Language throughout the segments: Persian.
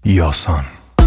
یاسان.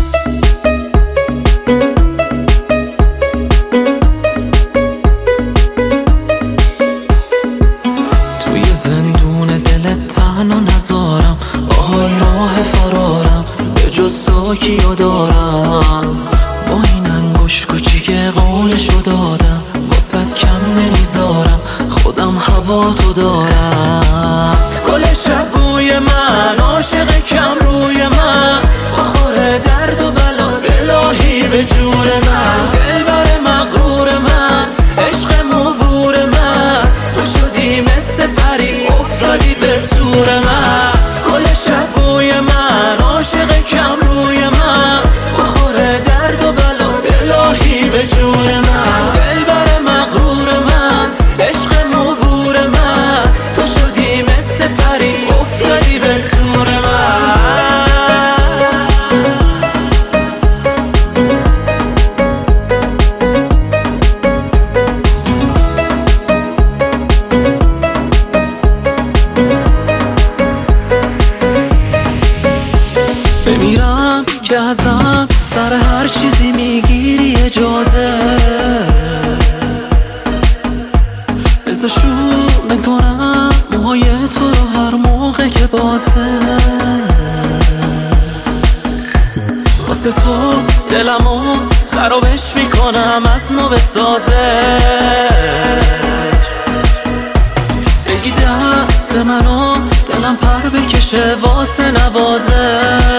توی زندون دلت تنها نذارم، آهای راه فرارم به جز تو کیو دارم. با این انگوش کوچیک قولشو دادم، واسه کم نمیذارم، خودم هوا تو دارم. گل شب بوی من، عاشق کم روی من، بخور درد و بلات الهی به جور من. دلبر مغرور من، عشق مبور من، تو شدی مثل پری افتادی به تور من. گل شب بوی من، عاشق کم روی من، بخور درد و بلات الهی به جور من. دلبر مغرور من، عشق مبور من، تو شدی مثل پری افتادی به تور من. بمیرم که ازم سر هر چیزی میگیری اجازه، بذار شروع بکنم موهای تو رو هر موقع که بازه. واسه تو دلمو خرابش میکنم از نو بسازه. بگی دست منو دلم پر بکشه واسه نوازه.